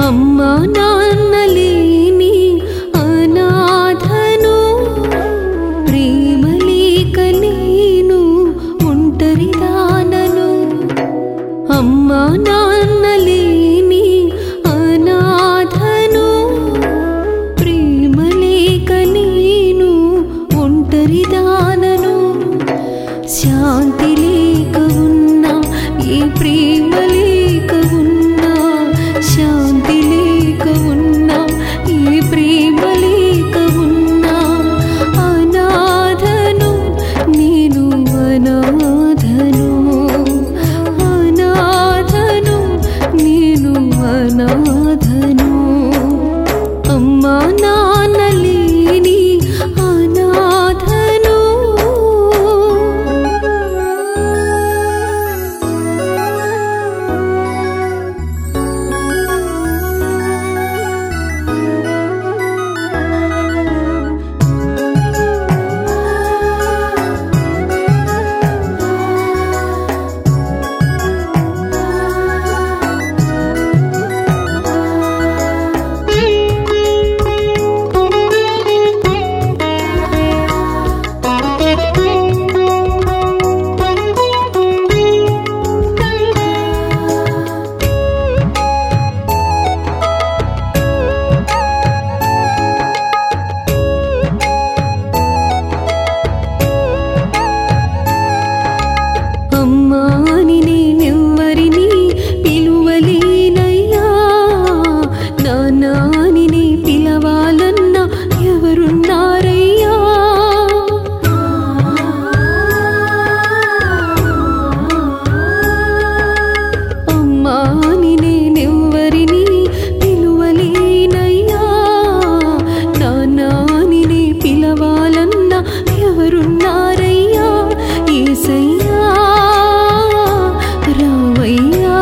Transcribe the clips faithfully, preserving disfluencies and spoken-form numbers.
అమ్మా నాన్న లేని అనాథను, ప్రేమ లేక నేను ఒంటరిదానను. అమ్మా నాన్న లేని అనాథను, ప్రేమ లేక నేను ఒంటరిదానను. శాంతి లేక ఉన్నా, ఏ ప్రేమ లేక ఉన్నా, శాంతి లేక ఉన్నా, ఏ ప్రేమ లేక ఉన్నా, అనాథను నేను, అనాథను అనాథను నేను, అనాథను. అమ్మా నాన్న లేని అనాథను. అమ్మాని నేనెవ్వరిని పిలువలేనయ్యా, నాన్నని నే పిలవాలన్నా ఎవరున్నారయ్యా. అమ్మాని నేనెవ్వరిని పిలువలేనయ్యా, నాన్నని నే పిలవాలన్నా ఎవరున్నారయ్యా. యేసయ్యా రావయ్యా,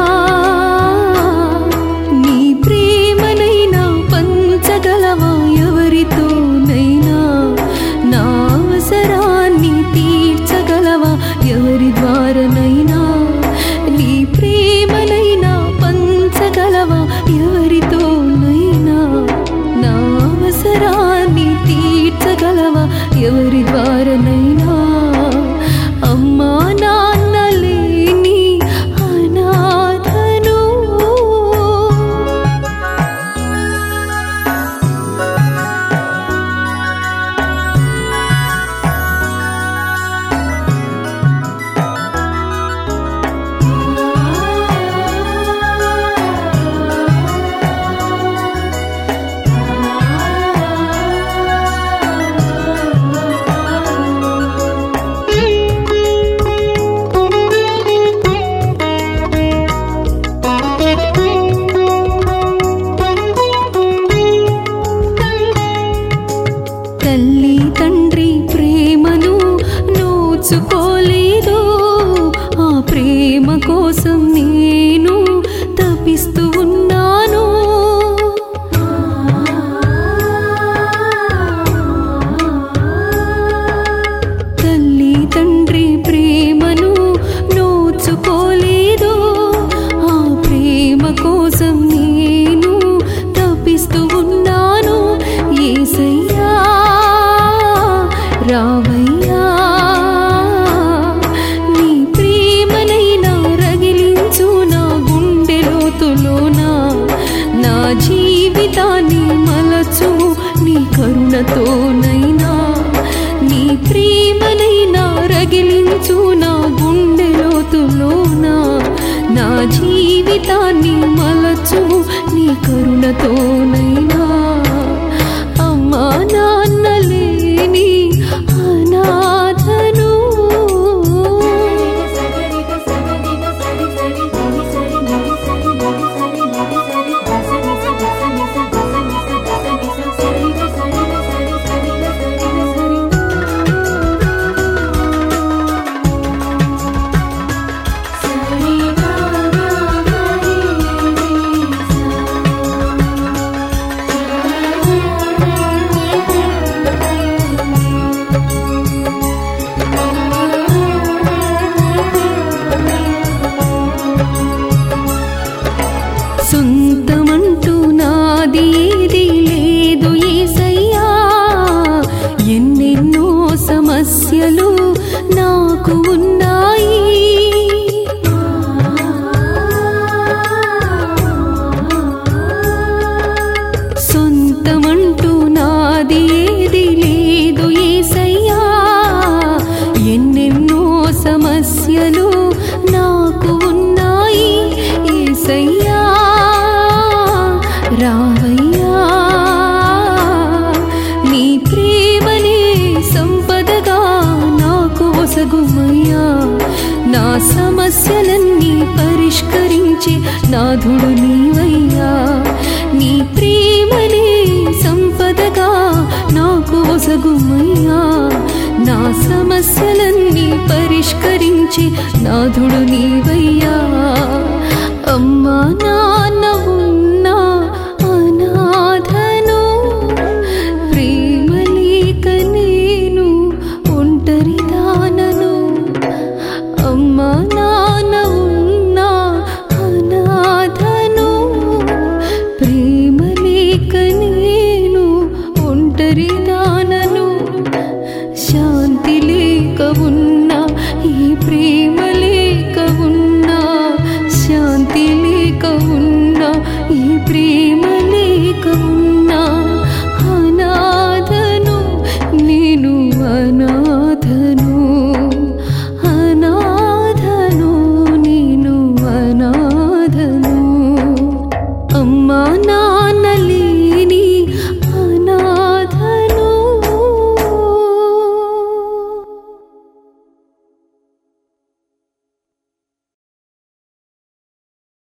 నీ ప్రేమనైనా పంచగలవా ఎవరితోనైనా, నా అవసరాన్ని తీర్చగలవా ఎవరి ద్వారానైనా. నీ ప్రేమనైనా పంచగలవా ఎవరితోనైనా, నా అవసరాన్ని తీర్చగలవా ఎవరి ద్వారానైనా. అమ్మా నాన్న లేని అనాథను. తల్లి తండ్రి ప్రేమను నోచుకోలేదు, ఆ ప్రేమ కోసం నేను తపిస్తూ ఉన్నాను. తల్లి తండ్రి ప్రేమను నోచుకోలేదు, ఆ ప్రేమ కోసం నేను తపిస్తూ ఉన్నాను. యేసయ్యా రావయ్యా, నీ ప్రేమనైనా రగిలించు నా గుండె లోతులోనా, నా జీవితాన్ని మలచు నీ కరుణతోనైనా. నీ ప్రేమనైనా రగిలించు నా గుండె లోతులోనా, నా జీవితాన్ని మలచు నీ కరుణతోనైనా. అమ్మా నాన్న లేని అనాథను. సరి గా గా గా రే రే నాది ఏది లేదు యేసయ్యా, ఎన్నెన్నో సమస్యలు నాకు ఉన్నాయి. సొంతమంటూ నాది ఏది లేదు యేసయ్యా, ఎన్నెన్నో సమస్యలు నాకు ఉన్నాయి. యేసయ్యా రావయ్యా, నీ ప్రేమనే సంపదగా నాకు ఒసగుమయ్యా. నా సమస్యలన్నీ పరిష్కరించే నాథుడు నీవయ్యా, నీ ప్రేమనే సంపదగా నాకు ఒసగుమయ్యా. నా సమస్యలన్నీ పరిష్కరించే నాథుడు నీవయ్యా. అమ్మా నాన్న ఉన్నా అనాథను, ప్రేమ లేక నేను ఒంటరిదానను. అమ్మా నాన్న ఉన్నా అనాథను, ప్రేమ లేక నేను ఒంటరిదానను. శాంతి లేక ఉన్నా, ఈ ప్రేమ లేక ఉన్నా, శాంతి లేక ఉన్నా, ఈ ప్రేమ లేక ఉన్నా, అనాథను నేను అనా